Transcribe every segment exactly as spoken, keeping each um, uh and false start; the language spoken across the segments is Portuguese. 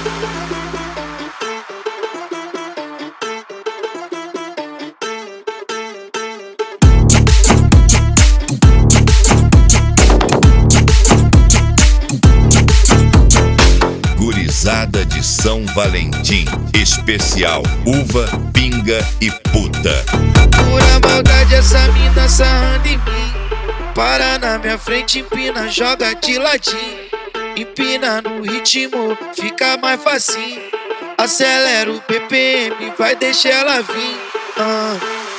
Gurizada de São Valentim, especial uva, pinga e puta. Pura maldade essa mina sarrando em mim. Para na minha frente, empina, joga de ladinho. Empina no ritmo, fica mais facinho. Acelera o B P M, vai deixar ela vir. ah.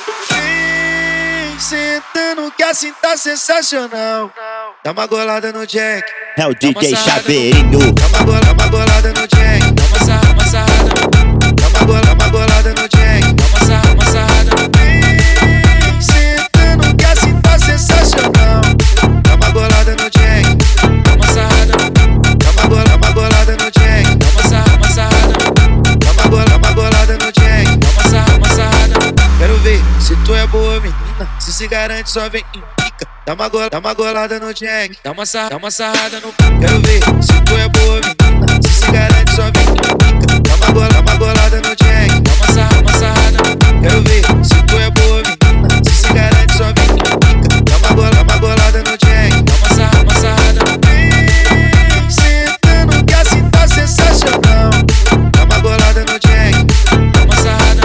Vem sentando que assim tá sensacional. Dá uma golada no Jack. É o D J Chaveirinho. Dá uma golada, uma golada no Jack. Dá uma sarra, uma sarrada. Dá uma golada, uma golada no Jack. Dá uma sarra, uma sarrada. Vem sentando que assim tá sensacional. Dá uma golada no Jack. Dá uma sarrada. Dá uma golada, uma golada no Jack. Dá uma sarra, uma sarrada. Dá uma golada, uma golada no Jack. Dá uma sarra, uma sarrada. Quero ver se tu é boa menina, se se garante só vem em pica. Dá uma golada, dá uma golada no Jack. Dá uma sarra, dá uma sarrada no. Quero ver se tu é boa menina, se se garante só vem em pica. Dá uma golada, dá uma golada no Jack. Dá uma sarra, uma sarrada. Quero ver se tu é boa menina, se se garante só vem em pica. Dá uma golada, dá uma golada no Jack. Dá uma sarra, uma sarrada. Vem sentando que assim tá sensacional. Dá uma golada no Jack. Dá uma sarrada.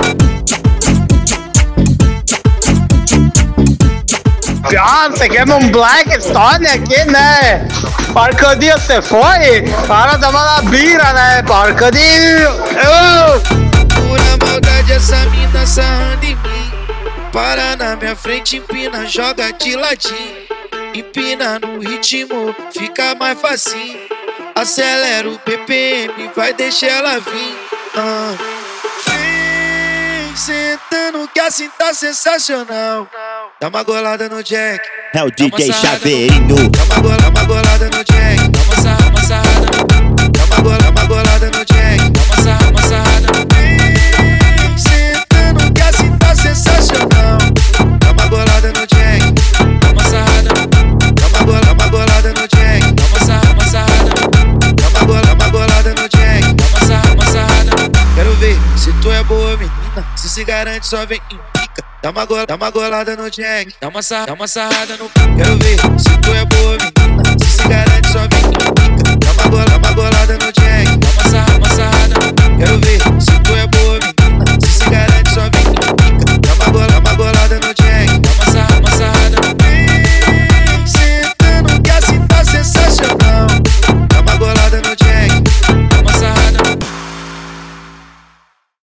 Ah, você quer um Black Stone aqui, né? Porcaria, você foi? Para da malabira, né? Porcaria! Uh! Pura maldade essa mina sarrando em mim. Para na minha frente, empina, joga de ladinho. Empina no ritmo, fica mais facinho. Acelera o B P M, vai deixar ela vir. ah. Vem sentando que assim tá sensacional. Dá uma golada no Jack. É o D J Chaveirinho. Dá uma golada, uma golada no Jack. Dá uma sarra, uma sarrada. Dá uma golada, uma golada no Jack. Dá uma sarra, uma sarrada. Vem sentando que assim tá sensacional. Dá uma golada no Jack. Dá uma sarrada. Dá uma golada, uma golada no Jack. Dá uma sarra, uma sarrada. Dá uma golada, uma golada no Jack. Dá uma sarra, uma sarrada. Quero ver se tu é boa menina, se se garante só vem em pica. Dá uma golada, dá uma golada no Jack. Dá uma sarra, dá uma sarrada no. Quero ver se tu é boa menina, se se garante só vem em pica. Dá uma golada, uma